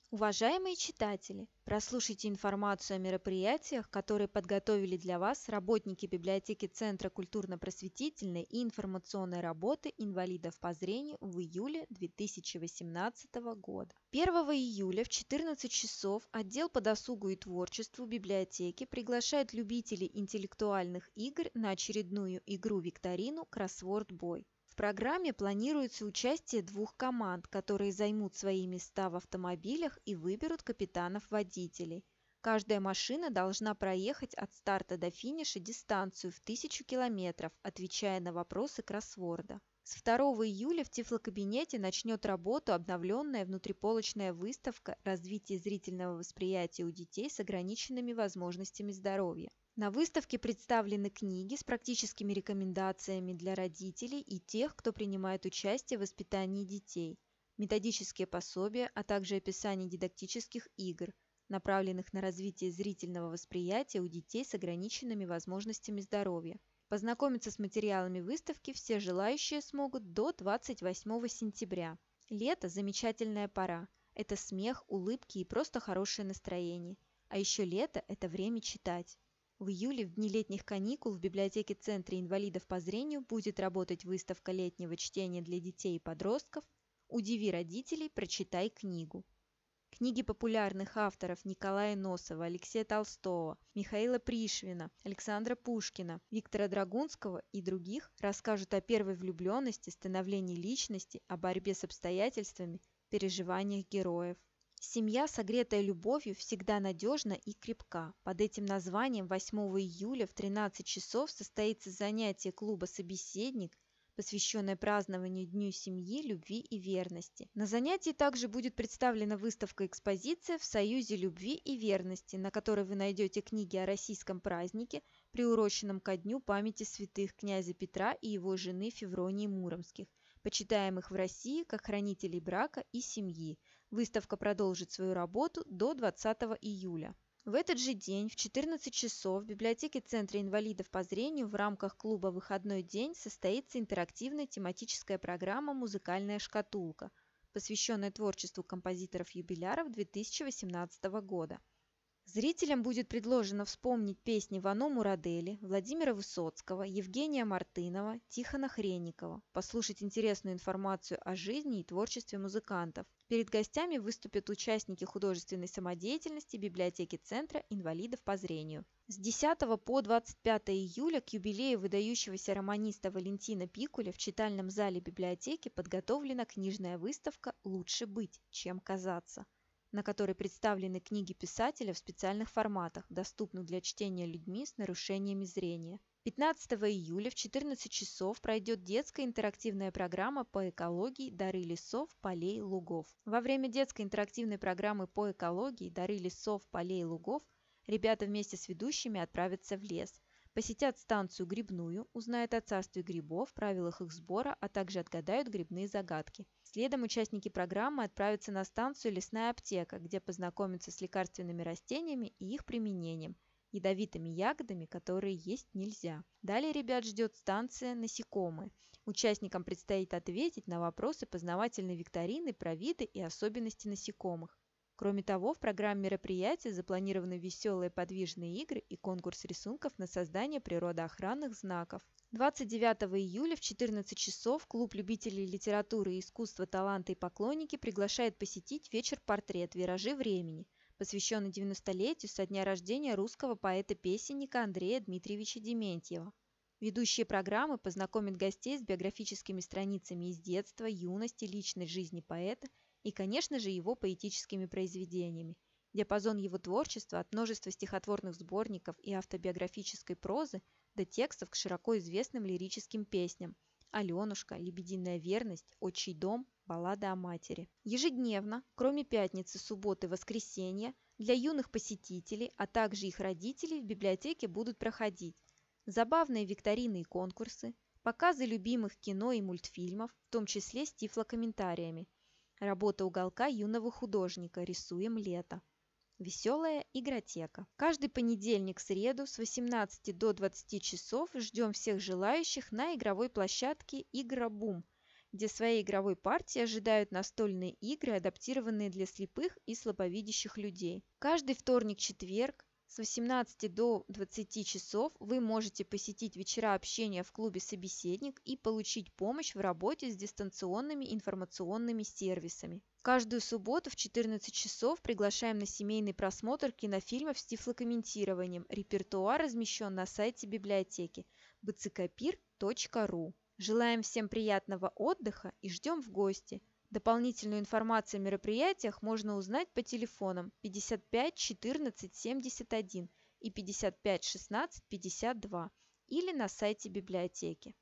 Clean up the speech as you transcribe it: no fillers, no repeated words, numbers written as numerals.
Уважаемые читатели, прослушайте информацию о мероприятиях, которые подготовили для вас работники библиотеки Центра культурно-просветительной и информационной работы инвалидов по зрению в июле 2018 года. 1 июля в 14 часов отдел по досугу и творчеству библиотеки приглашает любителей интеллектуальных игр на очередную игру-викторину «Кроссворд-бой». В программе планируется участие двух команд, которые займут свои места в автомобилях и выберут капитанов-водителей. Каждая машина должна проехать от старта до финиша дистанцию в 1000 километров, отвечая на вопросы кроссворда. С 2 июля в Тифлокабинете начнет работу обновленная внутриполочная выставка «Развитие зрительного восприятия у детей с ограниченными возможностями здоровья». На выставке представлены книги с практическими рекомендациями для родителей и тех, кто принимает участие в воспитании детей, методические пособия, а также описание дидактических игр, направленных на развитие зрительного восприятия у детей с ограниченными возможностями здоровья. Познакомиться с материалами выставки все желающие смогут до 28 сентября. Лето – замечательная пора. Это смех, улыбки и просто хорошее настроение. А еще лето – это время читать. В июле, в дни летних каникул, в библиотеке Центра инвалидов по зрению будет работать выставка летнего чтения для детей и подростков «Удиви родителей, прочитай книгу». Книги популярных авторов Николая Носова, Алексея Толстого, Михаила Пришвина, Александра Пушкина, Виктора Драгунского и других расскажут о первой влюбленности, становлении личности, о борьбе с обстоятельствами, переживаниях героев. Семья, согретая любовью, всегда надежна и крепка. Под этим названием 8 июля в 13 часов состоится занятие клуба «Собеседник», посвященное празднованию Дню семьи, любви и верности. На занятии также будет представлена выставка-экспозиция «В союзе любви и верности», на которой вы найдете книги о российском празднике, приуроченном ко дню памяти святых князя Петра и его жены Февронии Муромских, почитаемых в России как хранителей брака и семьи. Выставка продолжит свою работу до 20 июля. В этот же день в 14 часов в библиотеке Центра инвалидов по зрению в рамках клуба «Выходной день» состоится интерактивная тематическая программа «Музыкальная шкатулка», посвященная творчеству композиторов-юбиляров 2018 года. Зрителям будет предложено вспомнить песни Вано Мурадели, Владимира Высоцкого, Евгения Мартынова, Тихона Хренникова, послушать интересную информацию о жизни и творчестве музыкантов. Перед гостями выступят участники художественной самодеятельности библиотеки Центра инвалидов по зрению. С 10 по 25 июля к юбилею выдающегося романиста Валентина Пикуля в читальном зале библиотеки подготовлена книжная выставка «Лучше быть, чем казаться», на которой представлены книги писателя в специальных форматах, доступных для чтения людьми с нарушениями зрения. 15 июля в 14 часов пройдет детская интерактивная программа по экологии «Дары лесов, полей, лугов». Во время детской интерактивной программы по экологии «Дары лесов, полей, лугов» ребята вместе с ведущими отправятся в лес, посетят станцию грибную, узнают о царстве грибов, правилах их сбора, а также отгадают грибные загадки. Следом участники программы отправятся на станцию «Лесная аптека», где познакомятся с лекарственными растениями и их применением, ядовитыми ягодами, которые есть нельзя. Далее ребят ждет станция «Насекомые». Участникам предстоит ответить на вопросы познавательной викторины про виды и особенности насекомых. Кроме того, в программе мероприятия запланированы веселые подвижные игры и конкурс рисунков на создание природоохранных знаков. 29 июля в 14 часов клуб любителей литературы и искусства «Таланты и поклонники» приглашает посетить вечер-портрет «Виражи времени», посвященный 90-летию со дня рождения русского поэта-песенника Андрея Дмитриевича Дементьева. Ведущие программы познакомят гостей с биографическими страницами из детства, юности, личной жизни поэта и, конечно же, его поэтическими произведениями. Диапазон его творчества от множества стихотворных сборников и автобиографической прозы до текстов к широко известным лирическим песням «Аленушка», «Лебединая верность», «Отчий дом», «Баллада о матери». Ежедневно, кроме пятницы, субботы, воскресенья, для юных посетителей, а также их родителей в библиотеке будут проходить забавные викторины и конкурсы, показы любимых кино и мультфильмов, в том числе с тифлокомментариями, работа уголка юного художника «Рисуем лето», веселая игротека. Каждый понедельник-среду с 18 до 20 часов ждем всех желающих на игровой площадке «Игробум» где своей игровой партии ожидают настольные игры, адаптированные для слепых и слабовидящих людей. Каждый вторник-четверг с 18 до 20 часов вы можете посетить вечера общения в клубе «Собеседник» и получить помощь в работе с дистанционными информационными сервисами. Каждую субботу в 14 часов приглашаем на семейный просмотр кинофильмов с тифлокомментированием. Репертуар размещен на сайте библиотеки bckopir.ru. Желаем всем приятного отдыха и ждем в гости. Дополнительную информацию о мероприятиях можно узнать по телефонам 55 14 71 и 55 16 52 или на сайте библиотеки.